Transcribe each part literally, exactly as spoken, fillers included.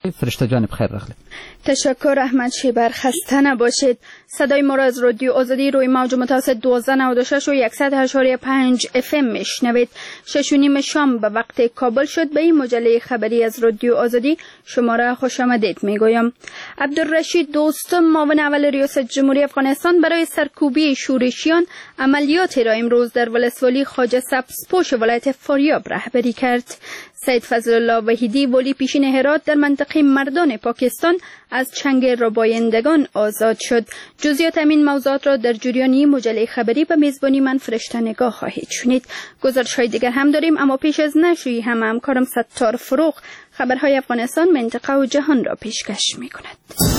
فرشته جان بخیر رخله. تشکر احمد شیبر، خسته نباشید. صدای ما را از رادیو آزادی روی موج متوسط دوازده نود و شش و صد و اشاره پنج اف ام میشنوید. شش و نیم شام به وقت کابل شد. به این مجله خبری از رادیو آزادی شما را خوش آمدید میگویم. عبدالرشید دوستم، معاون اول ریاست جمهوری افغانستان، برای سرکوبی شورشیان عملیاتی را امروز در ولسوالی خواجه سبزپوش ولایت فاریاب رهبری کرد. سید فضل الله وحیدی، والی پیشین هرات، در منطقه مردان پاکستان از چنگ ربایندگان آزاد شد. جزئیات همین موضوعات را در جریان این مجله خبری به میزبانی من فرشته نگاه خواهید شنید. گزارش‌های دیگر هم داریم، اما پیش از نشری هم همکارم ستار فروغ خبرهای افغانستان، منطقه و جهان را پیشکش می‌کند.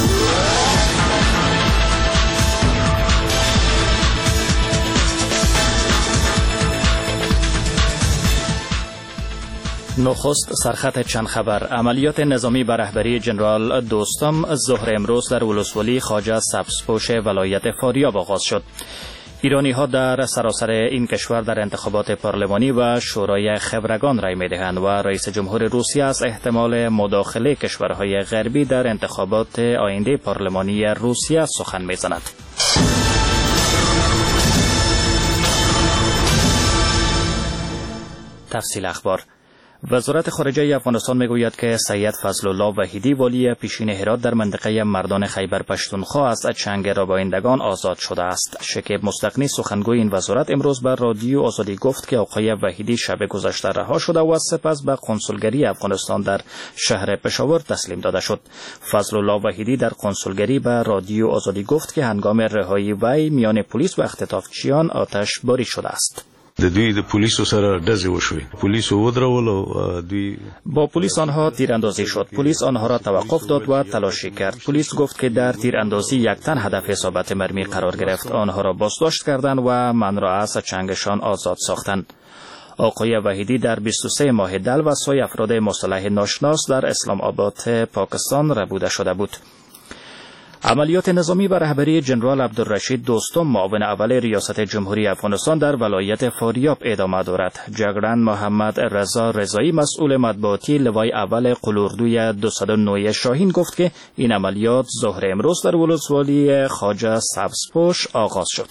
نخست سرخط چند خبر. عملیات نظامی به رهبری جنرال دوستم ظهر امروز در ولسوالی خواجه سبزپوش ولایت فاریاب آغاز شد. ایرانی ها در سراسر این کشور در انتخابات پارلمانی و شورای خبرگان رای می‌دهند و رئیس جمهور روسیه از احتمال مداخله کشورهای غربی در انتخابات آینده پارلمانی روسیه سخن می‌زند. تفصیل اخبار. وزارت خارجه افغانستان میگوید که سید فضل الله وحیدی، والی پیشین هرات، در منطقه مردان خیبر پشتونخوا از چنگ ربایندگان آزاد شده است. شکیب مستقنی، سخنگوی این وزارت، امروز بر رادیو آزادی گفت که آقای وحیدی شب گذشته رها شده و سپس به کنسولگری افغانستان در شهر پشاور تسلیم داده شد. فضل الله وحیدی در کنسولگری به رادیو آزادی گفت که هنگام رهایی وی میان پلیس و اختطافچیان آتش باری شده است. د دوی د پولیسو سره ډزې وشوې، پولیسو ودرول او دوی با پلیس آنها تیراندازی شد. پلیس آنها را توقف داد و تلاشی کرد. پلیس گفت که در تیراندازی یک تن هدف اصابت مرمی قرار گرفت. آنها را بازداشت کردند و من را از چنگشان آزاد ساختند. آقای وحیدی در بیست و سه ماه دل و سایر افراد مصالح ناشناس در اسلام آباد پاکستان ربوده شده بود. عملیات نظامی به رهبری جنرال عبدالرشید دوستم، معاون اول ریاست جمهوری افغانستان، در ولایت فاریاب ادامه دارد. جگرن محمد رضا رضایی، مسئول مطبوعاتی لوای اول قلوردوی دویست و نه شاهین، گفت که این عملیات ظهر امروز در ولسوالی خواجه سبزپوش آغاز شد.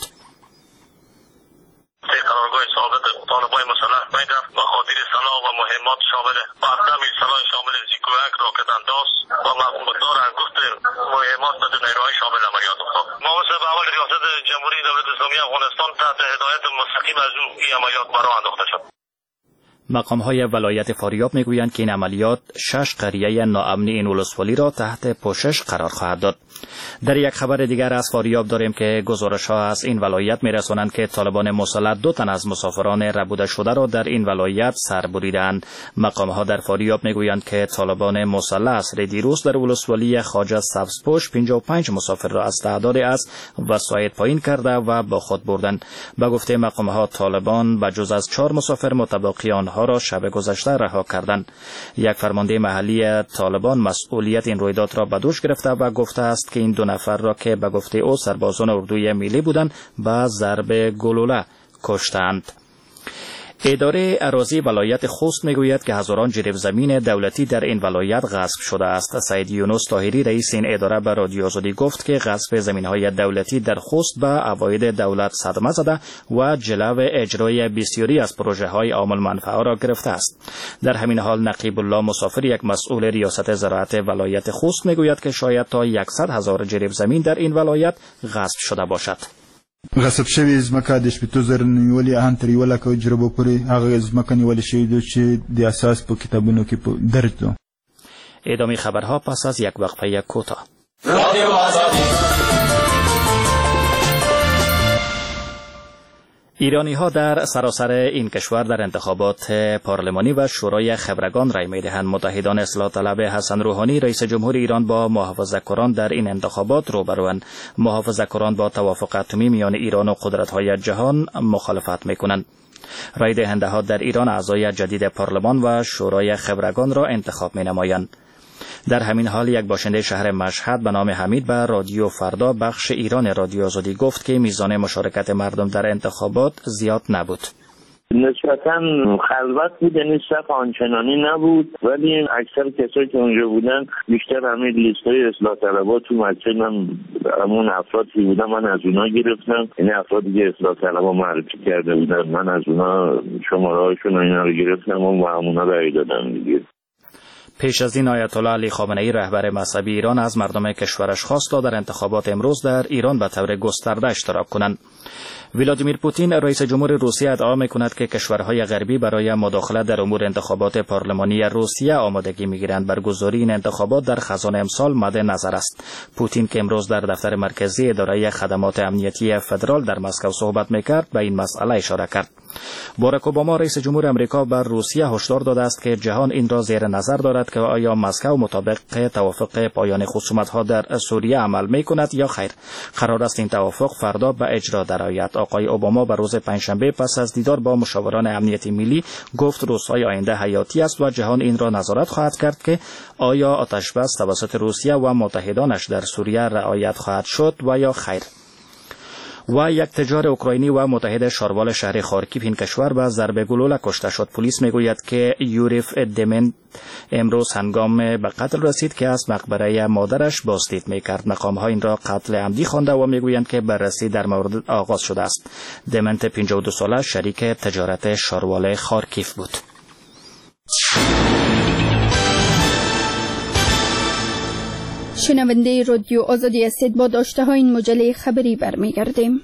قرارگاه ثابت طالبان مسلح بین مخادیر سلاح و مهمات شامل مقدم سلاح شامل زیگوک، راکت انداز و مقدار انگشت مهمات و نیروهای شامل عملیات افتاد. معاون اول ریاست جمهوری دولت اسلامی افغانستان تحت هدایت مستقیم از او این عملیات برآ انداخته شد. مقام‌های ولایت فاریاب میگویند که این عملیات شش قریه ناامنی این ولسوالی را تحت پوشش قرار خواهد داد. در یک خبر دیگر از فاریاب داریم که گزارش‌ها از این ولایت می‌رسانند که طالبان مسلح دو تن از مسافران ربوده شده را در این ولایت سر بریدند. مقام‌ها در فاریاب میگویند که طالبان مسلح عصر دیروز در ولسوالی خواجه سبزپوش پنجاه و پنج مسافر را از تعداد از وسایط پایین کرده و با خود بردند. به گفته مقام‌ها، طالبان بجز از چهار مسافر متبقی آنها را شب گذشته رها کردند. یک فرمانده محلی طالبان مسئولیت این رویداد را به دوش گرفته و گفته است که این دو نفر را که به گفته او سربازان اردوی ملی بودند به ضرب گلوله کشتند. اداره اراضی ولایت خوست میگوید که هزاران جریب زمین دولتی در این ولایت غصب شده است. سید یونس طاهری، رئیس این اداره، به رادیو آزادی گفت که غصب زمین‌های دولتی در خوست به عواید دولت صدمه زده و جلو اجرای بسیاری از پروژه‌های عامل منفعه را گرفته است. در همین حال نقیب الله مسافر، یک مسئول ریاست زراعت ولایت خوست، میگوید که شاید تا صد هزار جریب زمین در این ولایت غصب شده باشد. غصب شوی ځمکه د شپېتو زره نیولې ان تر یوه لکه جربو پورې هغه ځمکه نیولې شوې ده چې د اساس په کتابونو کې درج ده. ادامه خبرها پس از یک وقفه کوتاه. ایرانی ها در سراسر این کشور در انتخابات پارلمانی و شورای خبرگان رای می‌دهند. متحدان اصلاح طلب حسن روحانی، رئیس جمهور ایران، با محافظه‌کاران در این انتخابات روبروند. محافظه‌کاران با توافق اتمی میان ایران و قدرت‌های جهان مخالفت می‌کنند. رای دهنده‌ها در ایران اعضای جدید پارلمان و شورای خبرگان را انتخاب می‌نمایند. در همین حال یک باشنده شهر مشهد به نام حمید به رادیو فردا بخش ایران رادیو آزادی گفت که میزان مشارکت مردم در انتخابات زیاد نبود. نسبتاً خلوت بود، یعنی صف آنچنانی نبود، ولی اکثر کسایی که اونجا بودن بیشتر همین لیستای اصلاح طلبها تو مسجد هم همون افرادی بودن، من از اونا گرفتم، یعنی افرادی که اصلاح طلبها معرفی کرده بودن من از اونا شماره هاشون و اینا رو گرفتم و همونا رای دادم دیگه. پیش از این آیت الله علی خامنه‌ای رهبر مذهبی ایران از مردم کشورش خواست تا در انتخابات امروز در ایران به طور گسترده اشتراک کنند. ولادیمیر پوتین رئیس جمهور روسیه ادعا می‌کند که کشورهای غربی برای مداخله در امور انتخابات پارلمانی روسیه آمادگی می‌گیرند. برگزاری این انتخابات در خزان امسال مد نظر است. پوتین که امروز در دفتر مرکزی اداره خدمات امنیتی فدرال در مسکو صحبت می‌کرد به این مسئله اشاره کرد. باراک اوباما رئیس جمهور آمریکا بر روسیه هشدار داده است که جهان این را زیر نظر دارد که آیا مسکو مطابق توافق پایان خصومت‌ها در سوریه عمل می‌کند یا خیر. قرار است این توافق فردا به اجرا درآید. آقای اوباما بر روز پنجشنبه پس از دیدار با مشاوران امنیتی ملی گفت روزهای آینده حیاتی است و جهان این را نظارت خواهد کرد که آیا آتشبس توسط روسیه و متحدانش در سوریه رعایت خواهد شد و یا خیر. و یک تجار اوکراینی و متحد شاروال شهر خارکیو این کشور به ضربه گلوله کشته شد. پلیس میگوید که یوریف دمن امروز هنگام به قتل رسید که از مقبره مادرش بازدید میکرد. مقام‌ها این را قتل عمدی خوانده و میگویند که بررسی در مورد آغاز شده است. دمنت پنجاه و دو ساله شریک تجارت شاروال خارکیو بود. شنونده رادیو آزادی هستید. با داشته های این مجله خبری برمیگردیم.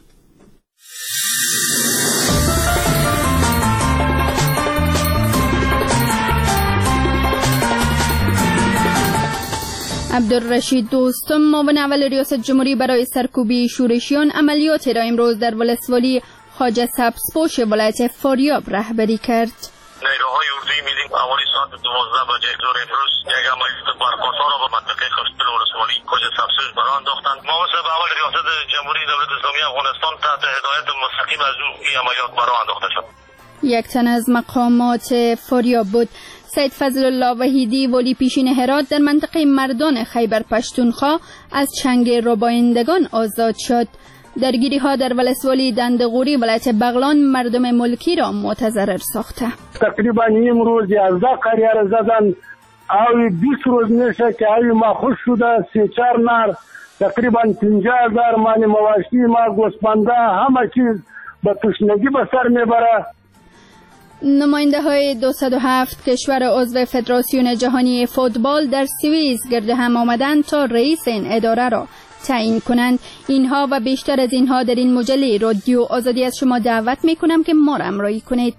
عبدالرشید دوستم معاون اول ریاست جمهوری برای سرکوبی شورشیان عملیات را امروز در ولسوالی خواجه سبزپوش ولایت فاریاب رهبری کرد. نیروهای اردوی ملی حوالی ساعت دوازده بجه ظهر امروز یک عملیات برگزار را به منطقه خشتل ولسوالی خواجه سبزپوش راه انداختند. معاون اول ریاست جمهوری دولت اسلامی افغانستان تحت هدایت مستقیم از او این عملیات به راه انداخته شد. یک تن از مقامات فاریاب بود. سید فضل الله وحیدی ولی پیشین هرات در منطقه مردان خیبر پشتونخوا از چنگ ربایندگان آزاد شد. درگیری ها در ولسوالی دندغوری ولایت بغلان مردم ملکی را متضرر ساخته. تقریبا امروز یازده قریه را زدن، اوی بیست روز میشه که اوی مخوش شده، سی چار نر تقریبا پنجاه هزار مال مواشی ما گوسپنده همه چیز به تشنگی به سر میبره. نماینده های دویست و هفت کشور عضو فدراسیون جهانی فوتبال در سوئیس گرد هم آمدند تا رئیس این اداره را تعیین کنند. اینها و بیشتر از اینها در این مجله رادیو آزادی از شما دعوت می کنم که ما را همراهی کنید.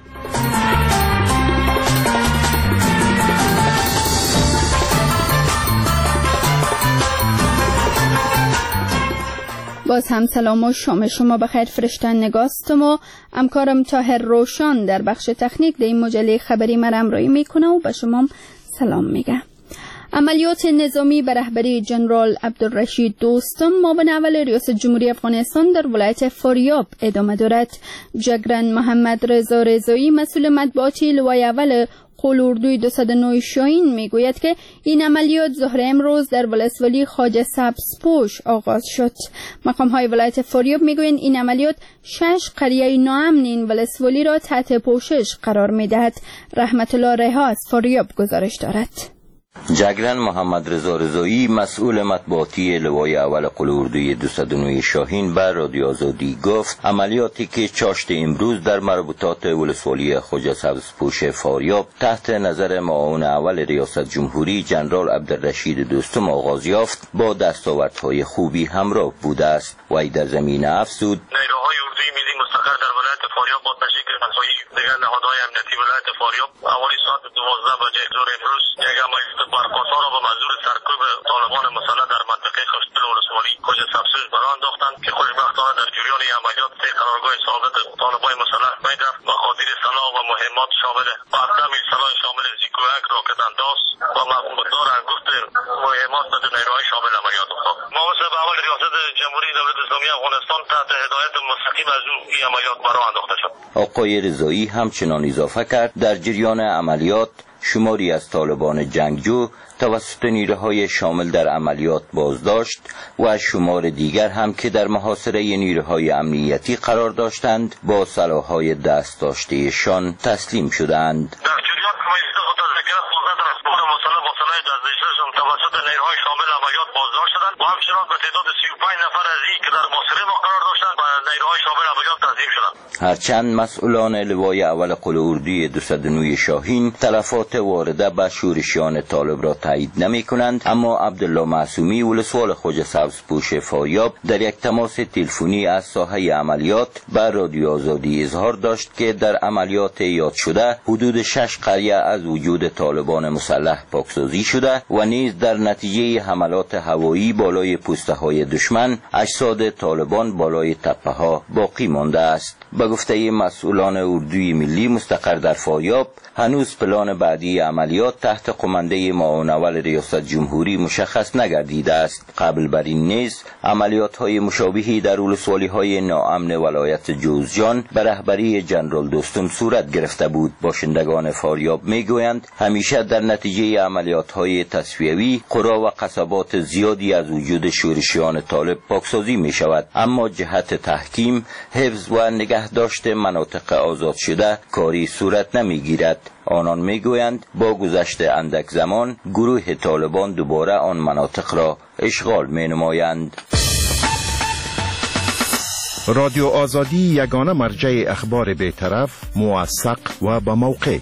باز هم سلام و شام شما بخیر. فرشتن نگاستم و همکارم طاهر روشان در بخش تکنیک در این مجله خبری مرا همراهی میکنه و به شما سلام میگه. عملیات نظامی به رهبری جنرال عبدالرشید دوستم معاون اول ریاست جمهوری افغانستان در ولایت فاریاب ادامه دارد. جگرن محمد رضا رضایی مسئول مطبوعاتی لوای اول قلاردوی دویست و نه شاهین میگوید که این عملیات ظهر امروز در ولسوالی خواجه سبزپوش آغاز شد. مقام های ولایت فاریاب میگویند این عملیات شش قریه ناامن این ولسوالی را تحت پوشش قرار میدهد. رحمت الله رها از فاریاب گزارش دارد. جگرن محمد رضا رضایی مسئول مطبوعاتی لوای اول قلاردوی دویست و نه شاهین بر رادیو آزادی گفت عملیاتی که چاشت امروز در مربوطات ولسوالی خواجه سبزپوش فاریاب تحت نظر معاون اول ریاست جمهوری جنرال عبدالرشید دوستم آغاز یافت با دستاوردهای خوبی همراه بوده است. وی در زمینه افزود نیروهای اردوی ملی مستقر در ولایت فاریاب با تشکیل مساعی دیگر نهادهای امنیتی ولایت فاریاب حوالی ساعت دوازده بجه ظهر امروز یک عملیات برگزار را به منظور سرکوب طالبان مسلح در منطقه خشتل ولسوالی خواجه سبزپوش به راه انداختند که خوشبختانه در جریان این عملیات سه قرارگاه ثابت طالبان مسلح میدرد مخادیر سلاح و مهمات شامل مقدم سلاح شامل زیگوک راکت انداز و مقدار انگشت مهمات به نیروهای شامل عملیات افتاد. معاون اول ریاست جمهوری دولت اسلامی افغانستان تحت هدایت مستقیم از او این عملیات به راه انداخته شد. آقای رضایی همچنان اضافه کرد در جریان عملیات شماری از طالبان جنگجو توسط نیروهای شامل در عملیات بازداشت و شمار دیگر هم که در محاصره نیروهای امنیتی قرار داشتند با سلاح‌های دست داشته‌شان تسلیم شدند. توسط نیروهای شامل عملیات بازداشت شدند و همچنان به تعداد سی و پنج نفر از این که در محاصره ما قرار داشتند و نیروهای شامل عملیات تسلیم شدند. هرچند مسئولان لوای اول قلاردی دویست و نه شاهین تلفات وارده به شورشیان طالب را تایید نمی کنند، اما عبدالله معصومی ولسوال خوجه سبزپوش فاریاب در یک تماس تلفنی از ساحه عملیات به رادیو آزادی اظهار داشت که در عملیات یاد شده حدود شش قریه از وجود طالبان مسلح پاکسازی شده و نیز در نتیجه حملات هوایی بالای پوسته های دشمن اجساد طالبان بالای تپه ها باقی مانده است. به گفته مسئولان اردوی ملی مستقر در فاریاب، هنوز پلان بعدی عملیات تحت قمنده معاون اول ریاست جمهوری مشخص نگردیده است. قبل بر این نیز عملیات های مشابهی در ولسوالی های ناامن ولایت جوزجان به رهبری جنرال دوستم صورت گرفته بود. باشندگان فاریاب میگویند همیشه در نتیجه عملیات های تصفیوی قرا و قصبات زیادی از وجود شورشیان طالب پاکسازی می شود، اما جهت تحکیم، حفظ و نگهداشت مناطق آزاد شده کاری صورت نمی گیرد. آنان می گویند با گذشت اندک زمان گروه طالبان دوباره آن مناطق را اشغال می نمایند. رادیو آزادی یگانه مرجع اخبار بی‌طرف، موثق و با موقع.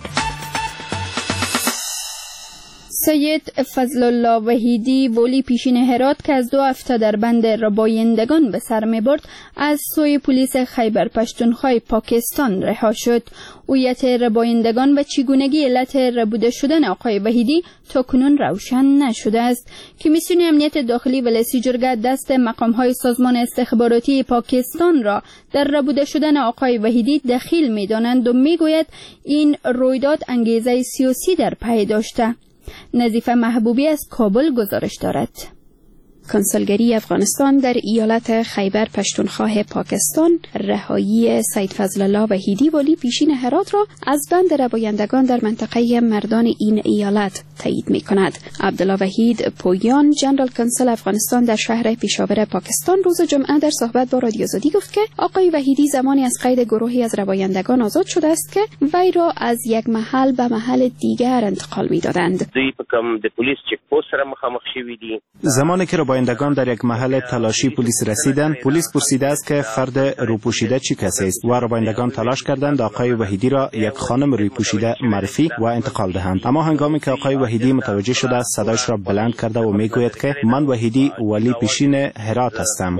سید فضل الله وحیدی ولی پیشین هرات که از دو هفته در بند ربایندگان به سر می برد از سوی پلیس خیبر پشتونخوا پاکستان رها شد. هویت ربایندگان و چگونگی علت ربوده شدن آقای وحیدی تاکنون روشن نشده است. کمیسیون امنیت داخلی ولسی جرگه دست مقام‌های سازمان استخباراتی پاکستان را در ربوده شدن آقای وحیدی دخیل می‌دانند و می‌گوید این رویداد انگیزه سیاسی در پی داشته. نظیفه محبوبی از کابل گزارش دارد. کنسولگری افغانستان در ایالت خیبر پشتونخوا پاکستان رهایی سید فضل الله وحیدی ولی پیشین هرات را از بند ربایندگان در منطقه مردان این ایالت تایید می کند. عبدالله وحید پویان، جنرال کنسول افغانستان در شهر پیشاور پاکستان، روز جمعه در صحبت با رادیو آزادی گفت که آقای وحیدی زمانی از قید گروهی از ربایندگان آزاد شده است که وی را از یک محل به محل دیگر انتقال می دادند. زمانی که ربایندگان در یک محل تلاشی پلیس رسیدند، پلیس پرسیده است که فرد روپوشیده چی کسی است و ربایندگان تلاش کردند آقای وحیدی را یک خانم روپوشیده معرفی و انتقال دهند. اما هنگامی که آقای وحیدی متوجه شده است، صدایش را بلند کرده و میگوید که من وحیدی ولی پیشین هرات هستم.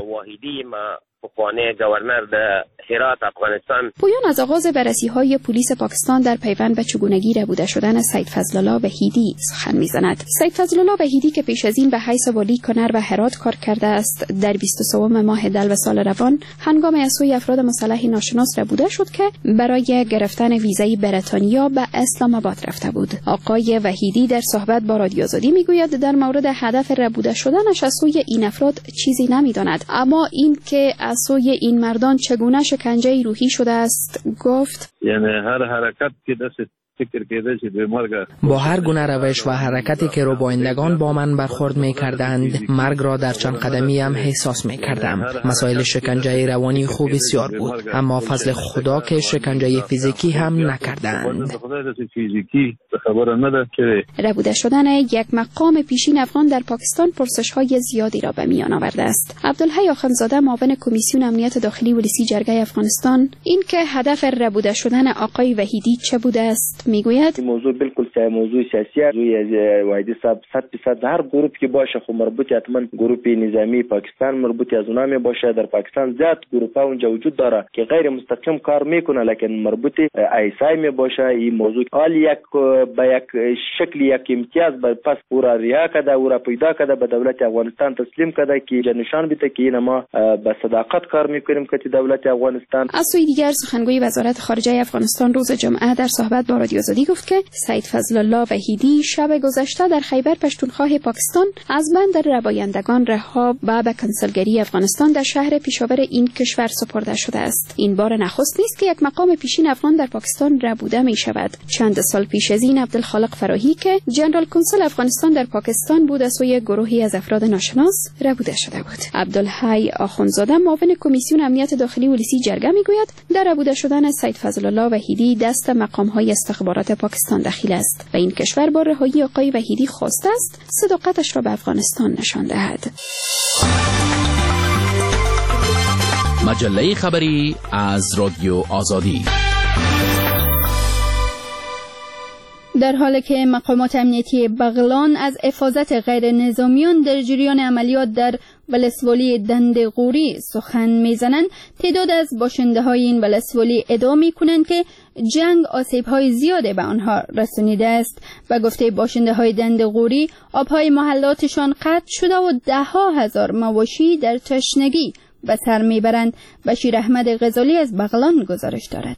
گورنر د هرات افغانستان. پویان از آغاز بررسی‌های پلیس پاکستان در پیوند به چگونگی ربوده شدن سید فضل الله وحیدی سخن می‌زند. سید فضل الله وحیدی که پیش از این به حیث ولی کنر و هرات کار کرده است، در بیست و سوم ماه دلو سال روان هنگام از سوی افراد مسلح ناشناس ربوده شد که برای گرفتن ویزای بریتانیا به اسلام آباد رفته بود. آقای وحیدی در صحبت با رادیو آزادی میگوید در مورد هدف ربوده شدنش از سوی این افراد چیزی نمی‌داند، اما این که از سوی این مردان چگونه شکنجه روحی شده است گفت. یعنی هر حرکت که دست فکر کېده چې به مرګ با هر گونه روش و حرکتی که ربایندگان با من برخورد می کردند، مرگ را در چند قدمی هم احساس می کردم. مسائل شکنجه روانی خوب بسیار بود، اما فضل خدا که شکنجه فیزیکی هم نکردند. ربوده شدن یک مقام پیشین افغان در پاکستان پرسش های زیادی را به میان آورده است. عبدالحی آخندزاده، معاون کمیسیون امنیت داخلی ولسی جرگه افغانستان، این که هدف ربوده شدن آقای وحیدی چه بوده است میگوید. این موضوع بالکل موضوع سیاسی است. روی وحیدی صاحب صد درصد هر گروه که باشه خو مربوط حتما گروه نظامی پاکستان مربوط از اونها می باشه. در پاکستان زیاد گروه ها اونجا وجود داره که غیر مستقیم کار میکنه، لیکن مربوط ایسای می باشه. این موضوع حال یک به یک شکل یک امتیاز به پس پورا ریا کده او را پیدا کده به دولت افغانستان تسلیم کده که نشان بده که این ما به صداقت کار میکنیم که دولت افغانستان. از سوی دیگر سخنگوی وزارت خارجه افغانستان روز جمعه در صحبت با رادیو آزادی گفت که سید فضل الله وحیدی شب گذشته در خیبر پشتونخوا پاکستان از بند ربایندگان رها و به کنسولگری افغانستان در شهر پیشاور این کشور سپرده شده است. این بار نخست نیست که یک مقام پیشین افغان در پاکستان ربوده می شود. چند سال پیش از این عبدالخالق فراهی که جنرال کنسول افغانستان در پاکستان بود از سوی گروهی از افراد ناشناس ربوده شده بود. عبدالحی آخوندزاده معاون کمیسیون امنیت داخلی ولسی جرگه میگوید در ربوده شدن سید فضل الله وحیدی دست مقام‌های استخبارات پاکستان دخیل است و این کشور با رهایی آقای وحیدی خواسته است صداقتش را به افغانستان نشان دهد. مجله خبری از رادیو آزادی. در حالی که مقامات امنیتی بغلان از افاظت غیر نظامیان در جریان عملیات در ولسوالی دندقوری سخن میزنند، تعداد از باشنده های این ولسوالی ادعا می کنند که جنگ آسیب های زیاده به آنها رسانیده است. و گفته باشنده های دندقوری آبهای محلاتشان قطع شده و ده ها هزار مواشی در تشنگی به سر میبرند. بشیر احمد غزالی از بغلان گزارش دارد.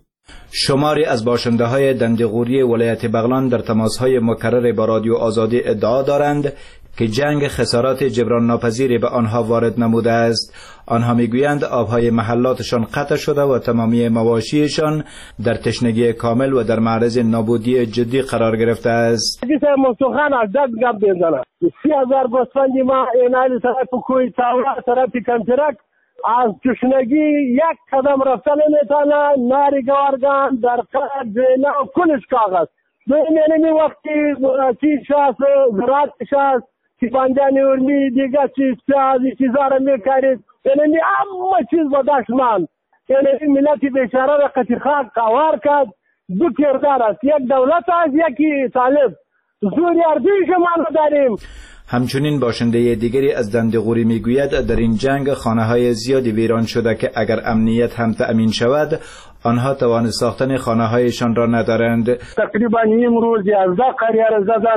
شماری از باشنده های دندقوری ولایت بغلان در تماس های مکرر با رادیو آزادی ادعا دارند که جنگ خسارات جبران ناپذیری به آنها وارد نموده است. آنها میگویند آبهای محلاتشان قطع شده و تمامی مواشیشان در تشنگی کامل و در معرض نابودی جدی قرار گرفته است. مسخن از دست گپ بزنه سی هزار گوسفندی ما اینال طرف کوی تاوا طرف کنترک از تشنگی یک قدم رفتن نمیتونه. ناری گوارگان در قد نه کلش کاغذ ببینید وقتی چیز شاست زراعت شاست که بندانی ورمی دیگه چیز پیازی چیزا را میکارید. یعنی همه چیز با دشمن. یعنی ملتی بیچاره را قطی خاک قوار کرد. دو کردار است، یک دولت است یکی طالب. زوری ارزی شما داریم. همچنین باشنده دیگری از دندقوری میگوید در این جنگ خانه های زیادی ویران شده که اگر امنیت هم تأمین شود آنها توان ساختن خانه هایشان را ندارند. تقریبا نیم روز یازده قریه را زدن.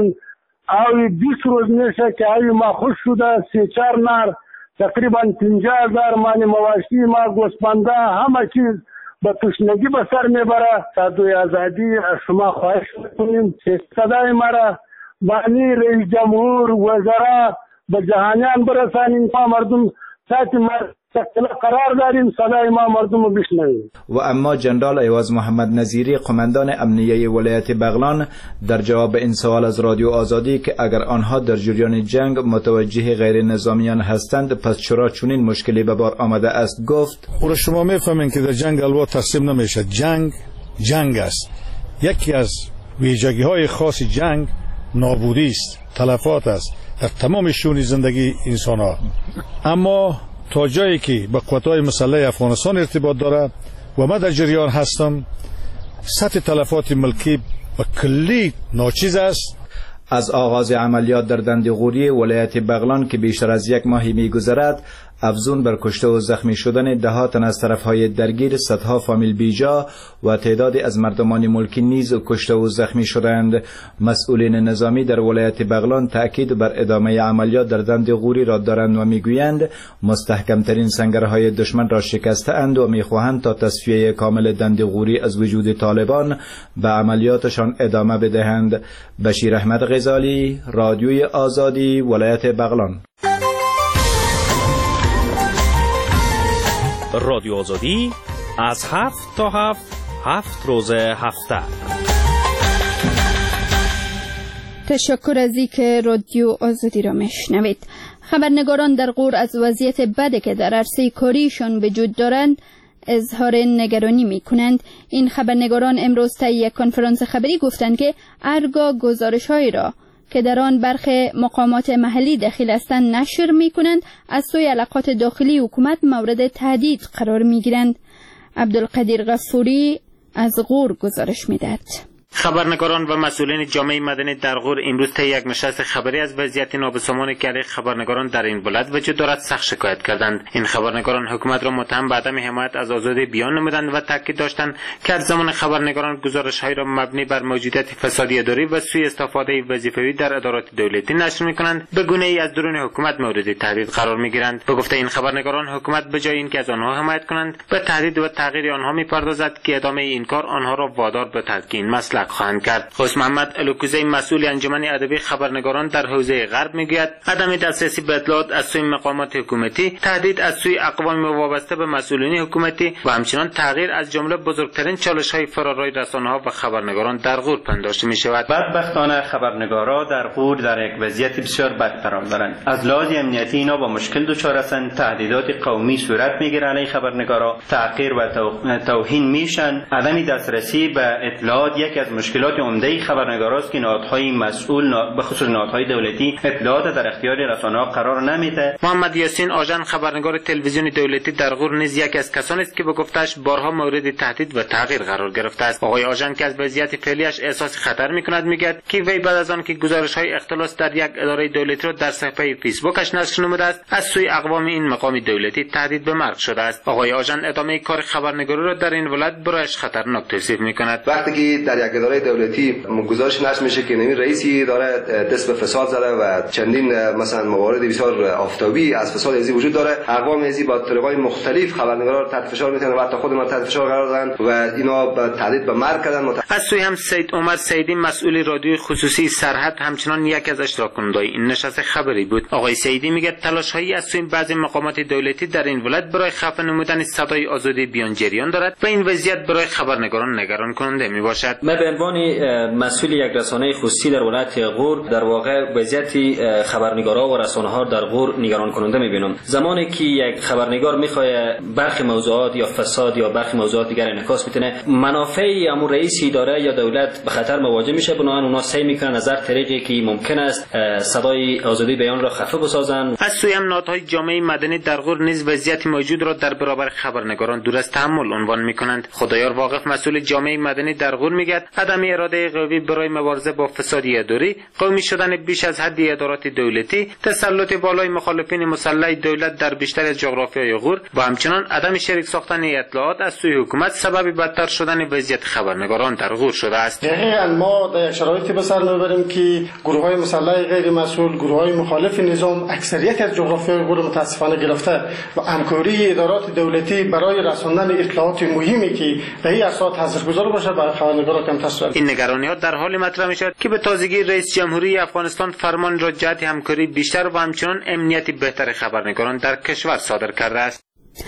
اوی بیست روز میشه که اوی ما خوش شده. سی چار نار تقریبا پنجاه هزار مانی مواشی ما گوسپنده همه چیز به تشنگی به سر میبره. صدوی آزادی شما خواهش میکنیم که صدای مرا بانی رئیس جمهور وزرا به جهانیان برسانیم تا مردم ساعتی قرار داریم صدای ما مردم رو بشنویم. و اما جنرال ایواز محمد نظیری قماندان امنیه ولایت بغلان در جواب این سوال از رادیو آزادی که اگر آنها در جریان جنگ متوجه غیر نظامیان هستند پس چرا چنین مشکلی به بار آمده است گفت خود شما میفهمین که در جنگ البته تقسیم نمیشه. جنگ جنگ است. یکی از ویژگی های خاص جنگ نابودی است، تلفات است در تمام شئون زندگی انسان ها. اما تا جایی که به قوت‌های مسلح افغانستان ارتباط داره و من در جریان هستم سطح تلفات ملکی و کلی ناچیز است. از آغاز عملیات در دندقوری ولایت بغلان که بیشتر از یک ماهی می‌گذرد افزون بر کشته و زخمی شدن ده تن از طرفهای درگیر، صدها فامیل بیجا و تعدادی از مردمان ملکی نیز کشته و زخمی شدند. مسئولین نظامی در ولایت بغلان تأکید بر ادامه عملیات در دندقوری را دارند و میگویند مستحکمترین سنگرهای دشمن را شکسته اند و میخواهند تا تصفیه کامل دندقوری از وجود طالبان به عملیاتشان ادامه بدهند. بشیر احمد غزالی، رادیوی آزادی، ولایت بغلان. رادیو آزادی از هفت تا هفت هفت روز هفته. تشکر از اینکه رادیو آزادی را میشنوید. خبرنگاران در غور از وضعیت بدی که در عرصه کاریشان وجود دارند اظهار نگرانی می کنند. این خبرنگاران امروز طی یک کنفرانس خبری گفتند که ارگا گزارش‌هایی را که در آن برخی مقامات محلی دخیل هستند نشر می کنند از سوی علاقات داخلی حکومت مورد تهدید قرار می گیرند. عبدالقدیر غفوری از غور گزارش می دهد. خبرنگاران و مسئولین جامعه مدنی در غور امروز طی یک نشست خبری از وضعیت نابسامانی که علیه خبرنگاران در این ولایت وجود دارد سخت شکایت کردند. این خبرنگاران حکومت را متهم به عدم حمایت از آزادی بیان نمودند و تاکید داشتند که از زمان خبرنگاران گزارش‌هایی را مبنی بر موجودیت فسادی اداری و سوء استفاده وظیفه‌ای در ادارات دولتی نشر می‌کنند، به گونه‌ای از درون حکومت مورد تهدید قرار می‌گیرند. به گفته این خبرنگاران حکومت به جای اینکه از آنها حمایت کنند به تهدید و تغییر آنها می‌پردازد که ادامه این کار آنها را وادار به ترک این مسلک مشترک خواهند کرد. خوش محمد الوکوزی مسئول انجمن ادبی خبرنگاران در حوزه غرب میگوید عدم دسترسی به اطلاعات از سوی مقامات حکومتی، تهدید از سوی اقوام وابسته به مسئولین حکومتی و همچنین تغییر از جمله بزرگترین چالش‌های فرارای رسانه‌ها و خبرنگاران در غور پنداشته می‌شود. بدبختانه خبرنگارا در غور در یک وضعیت بسیار بد قرار دارند. از لحاظ امنیتی اینا با مشکل دچار هستند، تهدیدات قومی صورت می‌گیره علیه خبرنگارا، تحقیر و توهین میشن. عدم دسترسی به اطلاعات یکی از مشکلات عمده خبرنگاراست که نهادهای مسئول به خصوص نهادهای دولتی اطلاعات در اختیار رسانه‌ها قرار نمیده. محمد یاسین آژان خبرنگار تلویزیون دولتی در غور نیز یکی از کسانی است که به گفتش بارها مورد تهدید و تغییر قرار گرفته است. آقای آژان که از وضعیت فعلیش احساس خطر میکند میگه که وی بعد از آن که گزارش‌های اختلاس در یک اداره دولتی را در صفحه فیسبوکش نشر نموده است از سوی اقوام این مقام دولتی تهدید به مرگ شده است. آقای آژان ادامه کار خبرنگاری را در این ولایت برایش خطرناک توصیف میکند. وقتی که در یک اداره دولتی گزارش نشر میشه که نمی رئیسی داره دست به فساد زده و چندین مثلا موارد بسیار آفتابی از فساد ازی وجود داره، اقوام ازی با طریق‌های مختلف خبرنگارا رو تحت فشار میتونن و حتی خود ما تحت فشار قرار دادن و اینا به تهدید به مرگ کردن. از سوی هم سید عمر سیدی مسئول رادیوی خصوصی سرحد همچنان یک از اشتراک کنندگان این نشست خبری بود. آقای سیدی میگه تلاش‌هایی از سوی بعضی مقامات دولتی در این ولایت برای خفه نمودن صدای آزادی بیان جریان دارد و این وضعیت برای خبرنگاران نگران کننده میباشد. من به عنوان مسئول یک رسانه خصوصی در ولایت غور در واقع وضعیت خبرنگارا و رسانه‌ها در غور نگران کننده میبینم. زمانی که یک خبرنگار میخواد برخی موضوعات یا فساد یا برخی موضوعات دیگر انعکاس میتونه منافع امور رئیس اداره یا دولت به خطر مواجه میشه، بنابراین اونا سعی میکنن از هر طریقی که ممکن است صدای آزادی بیان را خفه بسازن. از سوی هم نهادهای جامعه مدنی در غور نیز وضعیت موجود را در برابر خبرنگاران دور از تحمل عنوان میکنند. خدایار واقف مسئول جامعه مدنی در غور میگه عدم اراده قوی برای مبارزه با فساد اداری، قومی شدن بیش از حد ادارات دولتی، تسلط بالای مخالفین مسلح دولت در بیشتر از جغرافیای غور و همچنان عدم شریک ساختن اطلاعات از سوی حکومت سبب بدتر شدن وضعیت خبرنگاران در غور شده است. دقیقاً ما در شرایطی به سر میبریم که گروه‌های مسلح غیر مسئول، گروه‌های مخالف نظام اکثریت از جغرافیای غور متاسفانه گرفته و همکاری ادارات دولتی برای رساندن اطلاعات مهمی که به این اساس تاثیرگذار باشه برای خبرنگاران کم تاثیر. این نگرانی‌ها در حال مطرح می‌شود که به تازگی رئیس جمهوری افغانستان فرمان را جهت همکاری بیشتر و همچنان امنیت بهتر خبرنگاران در کشور صادر کرده است.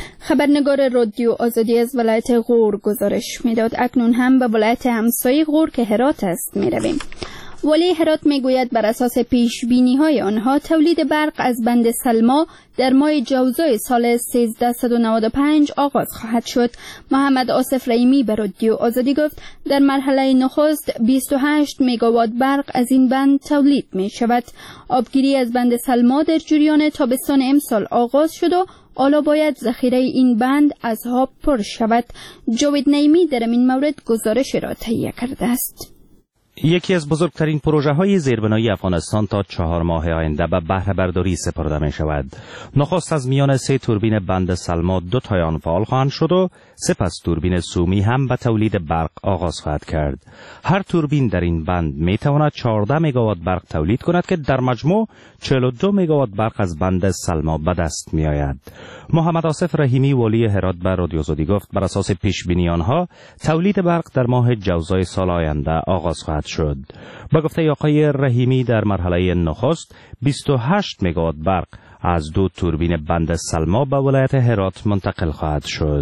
خبرنگار رادیو آزادی از ولایت غور گزارش میداد. اکنون هم به ولایت همسایه غور که هرات است میرویم. ولی هرات میگوید بر اساس پیش بینی های آنها تولید برق از بند سلما در ماه جوزای سال سیزده نود و پنج آغاز خواهد شد. محمد آصف رحیمی به رادیو آزادی گفت در مرحله نخست بیست و هشت مگاوات برق از این بند تولید می شود. آبگیری از بند سلما در جریان تابستان امسال آغاز شد و حالا باید ذخیره این بند از آب پر شود. جاوید نعیمی در این مورد گزارش را تهیه کرده است. یکی از بزرگترین پروژه های زیربنایی افغانستان تا چهار ماه آینده به بهره برداری سپرده می شود. نخست از میان سه توربین بند سلما دو تای آن فعال خواهند شد و سپس توربین سومی هم به تولید برق آغاز خواهد کرد. هر توربین در این بند می تواند چهارده مگاوات برق تولید کند که در مجموع چهل و دو مگاوات برق از بند سلما به دست می آید. محمد آصف رحیمی والی هرات به رادیو آزادی گفت بر اساس پیش بینی آنها تولید برق در ماه جوزای سال آینده آغاز خواهد شد. با گفته آقای رحیمی در مرحله نخست بیست و هشت مگاوات برق از دو توربین بند سلما به ولایت هرات منتقل خواهد شد.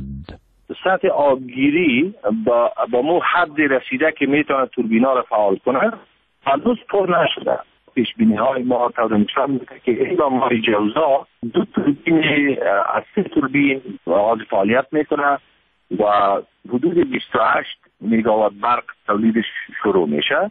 سطح آبگیری با با مو حد رسیده که میتونه توربینا را فعال کنه هنوز پر نشده. پیش بینی های ما طور نشان میده که الا ماه جوزا دو توربین از سه توربین آغاز فعالیت میکنه و حدود بیست و هشت مگاوات برق تولیدش شروع میشه.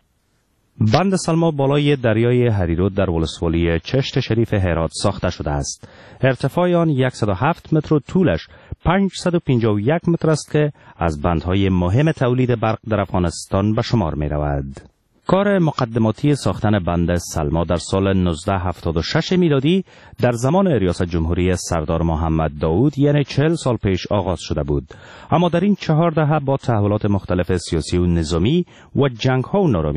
بند سلما بالای دریای هریرود در ولسوالی چشت شریف هرات ساخته شده است. ارتفاع آن صد و هفت متر و طولش پانصد و پنجاه و یک متر است که از بندهای مهم تولید برق در افغانستان به شمار می رود. کار مقدماتی ساختن بند سلما در سال نوزده هفتاد و شش میلادی در زمان ریاست جمهوری سردار محمد داود یعنی چهل سال پیش آغاز شده بود، اما در این چهار دهه با تحولات مختلف سیاسی و نظامی و جنگ ها و نارامی ها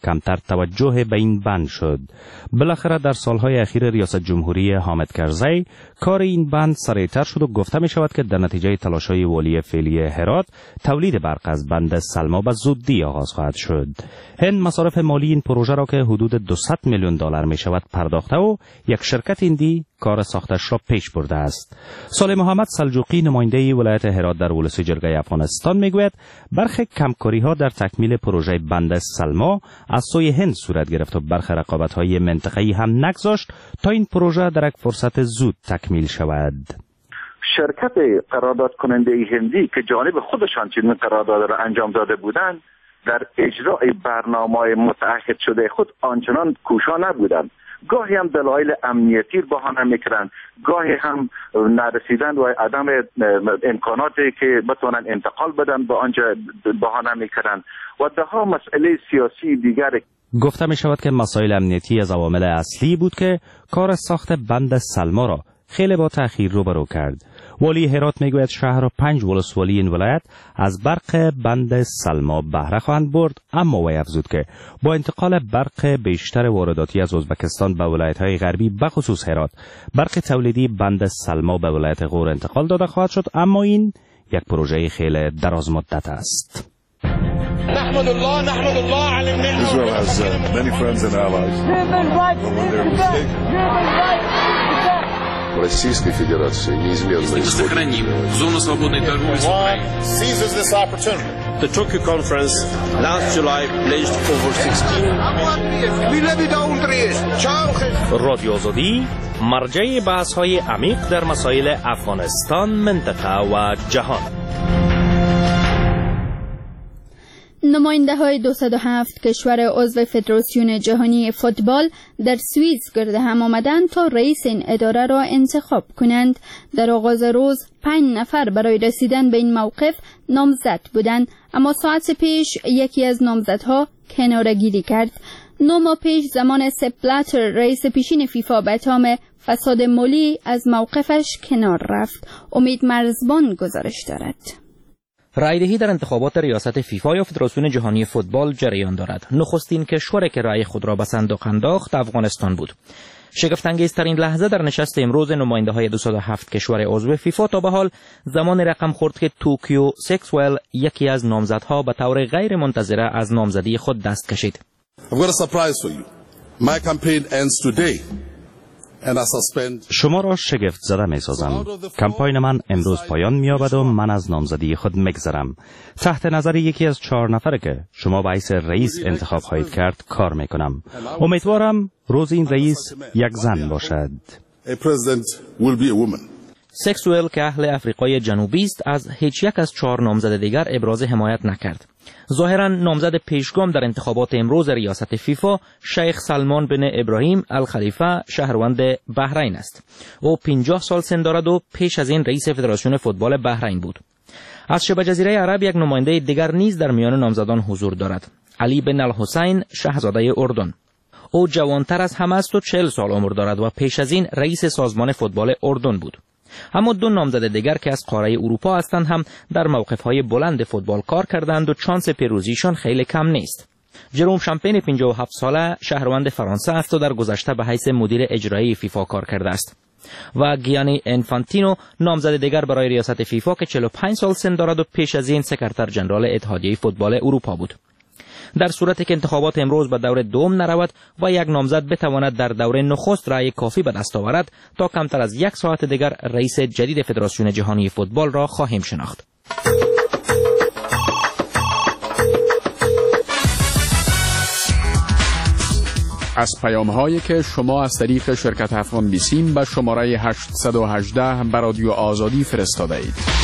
کمتر توجه به این بند شد. بالاخره در سالهای اخیر ریاست جمهوری حامد کرزی کار این بند سریعتر شد و گفته می شود که در نتیجه تلاش‌های والی فعلی هرات تولید برق از بند سلما به زودی آغاز خواهد شد. هند مصارف مالی این پروژه را که حدود دویست میلیون دلار می شود پرداخته و یک شرکت هندی کار ساختش را پیش برده است. صالح محمد سلجوقی نماینده ولایت هرات در اولس جرگه افغانستان میگوید برخی کمکاری ها در تکمیل پروژه بند سلما از سوی هند صورت گرفت و برخی رقابت های منطقه‌ای هم نگذاشت تا این پروژه در یک فرصت زود تکمیل شود. شرکت قرارداد کننده هندی که جانب خودشان چنین قرارداد را انجام داده بودند در اجرای برنامه‌های متعهد شده خود آنچنان کوشا نبودند. گاهی هم دلایل امنیتی بهانه میکنند، گاهی هم نرسیدن و عدم امکاناتی که بتونن انتقال بدن به آنجا بهانه میکنند و ده مسئله سیاسی دیگر. گفته می شود که مسائل امنیتی از عوامل اصلی بود که کار ساخت بند سلما را خیلی با تأخیر روبرو کرد. والی هرات میگوید شهر و پنج ولسوالی این ولایت از برق بند سلما بهره خواهند برد، اما وی افزود که با انتقال برق بیشتر وارداتی از ازبکستان به ولایت‌های غربی به خصوص هرات برق تولیدی بند سلما به ولایت غور انتقال داده خواهد شد، اما این یک پروژه خیلی دراز مدت است. نحمد الله نحمد الله على النعمة. Israel has uh, many friends and allies. Российской Федерации неизменно сохраним зону свободной торговли с Украиной. Seizes this opportunity. The Tokyo conference last July pledged over sixteen رادیو آزادی مرجع بحث‌های عمیق در مسائل افغانستان، منطقه و جهان. نماینده های دویست و هفت کشور عضو فدراسیون جهانی فوتبال در سوئیس گرد هم آمدند تا رئیس این اداره را انتخاب کنند. در آغاز روز پنج نفر برای رسیدن به این موقف نامزد بودند، اما ساعت پیش یکی از نامزدها کناره‌گیری کرد. نه ماه پیش زمان سپ بلاتر رئیس پیشین فیفا به اتهام فساد مالی از موقفش کنار رفت. امید مرزبان گزارش دارد. رایدهی در انتخابات ریاست فیفا یا فدراسیون جهانی فوتبال جریان دارد. نخستین کشوری که رأی خود را به صندوق انداخت افغانستان بود. شگفت‌انگیزترین لحظه در نشست امروز نماینده های دویست و هفت کشور عضو فیفا تا به حال زمان رقم خورد که توکیو سکسوئل یکی از نامزدها به طور غیر منتظره از نامزدی خود دست کشید. شما را شگفت زده می سازم. کمپاین من امروز پایان می یابد و من از نامزدی خود میگذرم. تحت نظر یکی از چهار نفره که شما به حیث رئیس انتخاب خواهید کرد کار می کنم. امیدوارم روز این رئیس یک زن باشد. سکسوئل که اهل افریقای جنوبی است از هیچ یک از چهار نامزد دیگر ابراز حمایت نکرد. ظاهرا نامزد پیشگام در انتخابات امروز ریاست فیفا شیخ سلمان بن ابراهیم الخلیفه شهروند بحرین است. او پنجاه سال سن دارد و پیش از این رئیس فدراسیون فوتبال بحرین بود. از شبه جزیره عرب یک نماینده دیگر نیز در میان نامزدان حضور دارد. علی بن الحسین شاهزاده اردن. او جوانتر از همه است و چهل سال عمر دارد و پیش از این رئیس سازمان فوتبال اردن بود. اما دو نامزد دیگر که از قاره اروپا هستند هم در موقف‌های بلند فوتبال کار کردند و چانس پیروزیشان خیلی کم نیست. جروم شامپین پنجاه و هفت ساله شهروند فرانسه است و در گذشته به حیث مدیر اجرایی فیفا کار کرده است. و گیانی انفانتینو نامزد دیگر برای ریاست فیفا که چهل و پنج سال سن دارد و پیش از این سکرتر ژنرال اتحادیه فوتبال اروپا بود. در صورتی که انتخابات امروز به دور دوم نرود و یک نامزد بتواند در دور نخست رأی کافی به دست آورد، تا کمتر از یک ساعت دیگر رئیس جدید فدراسیون جهانی فوتبال را خواهیم شناخت. از پیام هایی که شما از طریق شرکت افغان بیسیم به شماره هشتصد و هجده به رادیو آزادی فرستاده اید.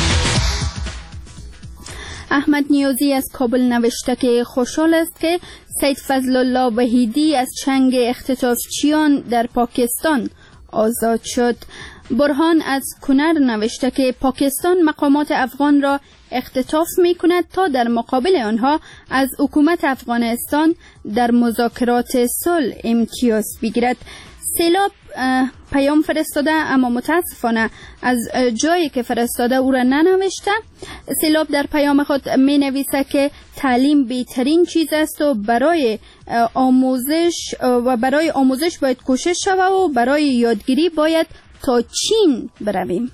احمد نیازی از کابل نوشته که خوشحال است که سید فضل الله وحیدی از چنگ اختطافچیان در پاکستان آزاد شد. برهان از کنر نوشته که پاکستان مقامات افغان را اختطاف می کند تا در مقابل آنها از حکومت افغانستان در مذاکرات صلح امتیاز بگیرد. سیلاب پیام فرستاده اما متاسفانه از جایی که فرستاده او را ننوشته. سیلاب در پیام خود می نویسه که تعلیم بهترین چیز است و برای آموزش و برای آموزش باید کوشش شود و برای یادگیری باید تا چین برویم.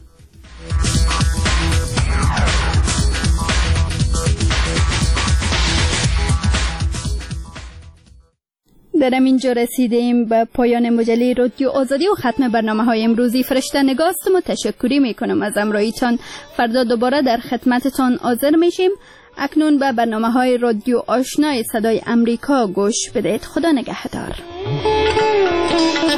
در اینجا رسیدیم به پایان مجله رادیو آزادی و ختم برنامه های امروزی. فرشته نگاستم و تشکری میکنم از همراهیتان. فردا دوباره در خدمتتان حاضر میشیم. اکنون به برنامه های رادیو آشنای صدای امریکا گوش بدهید. خدا نگهدار.